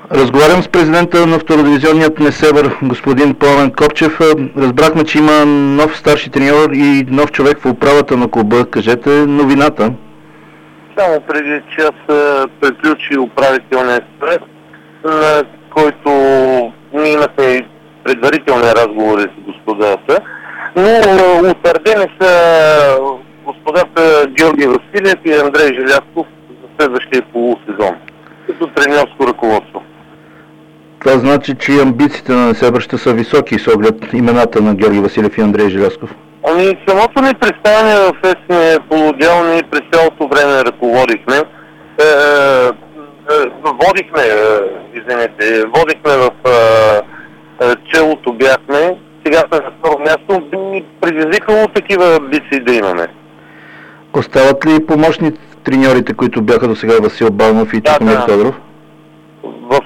Разговарям с президента на втородивизионният Несебър, господин Пламен Копчев. Разбрахме, че има нов старши треньор и нов човек в управата на клуба. Кажете новината. Само преди час приключи управителния съвет, на който ние имахме предварителни разговори с господата, но утвърдени са господата Георги Василев и Андрей Желязков за следващия полусезон като треньорско ръководство. Това значи, че амбициите на Несебър ще са високи с оглед имената на Георги Василев и Андрей Желязков. Ами самото ни представяне в естния полудял ние през цялото време ръководихме. Водихме в челото бяхме. Сега сме на второ място, би предизвикало такива амбиции да имаме. Остават ли помощни треньорите, които бяха до сега Васил Балнов и Тихомир Тодоров? В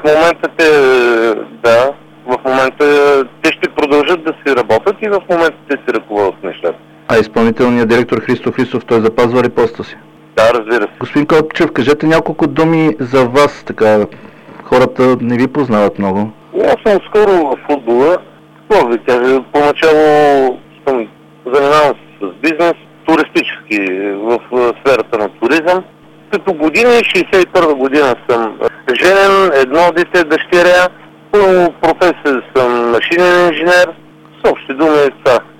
момента те ще продължат да си работят и в момента те си ръководят нещата. А изпълнителният директор Христо Христов, той запазва ли поста си? Да, разбира се. Господин Копчев, кажете няколко думи за вас, така хората не ви познават много. Аз съм скоро в футбола. Какво ви кажа, поначало съм занимавам се с бизнес, туристически в сферата на туризъм. Като година, 61 година съм женен, едно дете, дъщеря, по професия съм машинен инженер, с общи думи това.